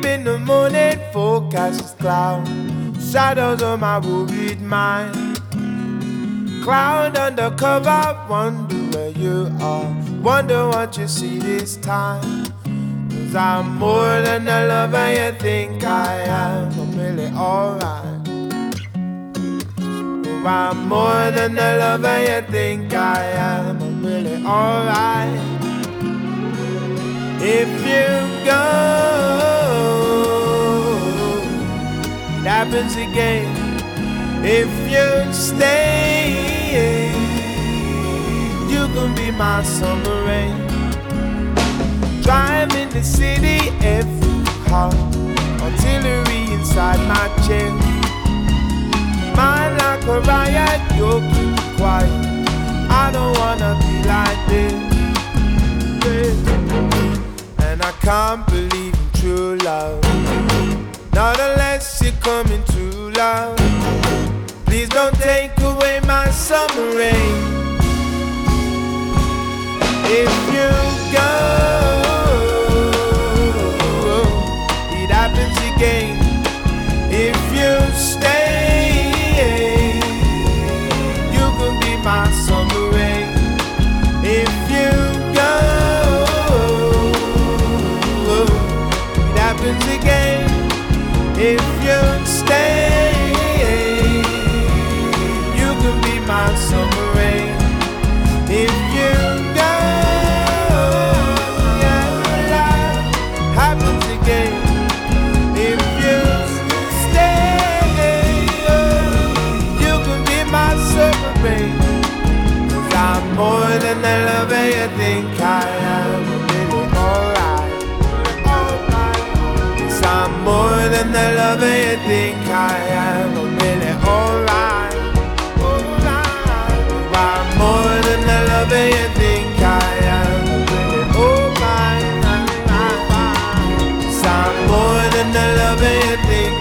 in the morning, forecast is cloud, shadows on my worried mind. Cloud undercover, wonder where you are, wonder what you see this time. 'Cause I'm more than the lover you think I am, I'm really alright. Oh, I'm more than the lover you think I am, I'm really alright. If you go, it happens again. If you stay, you can be my summer rain. Driving the city, every car, artillery inside my chair. Mind like a riot, you'll keep quiet. I don't wanna be like this. And I can't believe in true love, not unless you're coming too loud. Please don't take away my summer rain. If you go, it happens again. If you stay, you can be my summer rain. If you go, it happens again. If you stay, you can be my summer rain. If you go, yeah, happens again. If you stay, you can be my summer rain. 'Cause I'm more than the lover you think I am, I'm really alright. Yes, I'm more than the lover you think I am, I'm really alright. I'm more than the lover you think I am, I'm really alright. 'Cause I'm more than the lover you think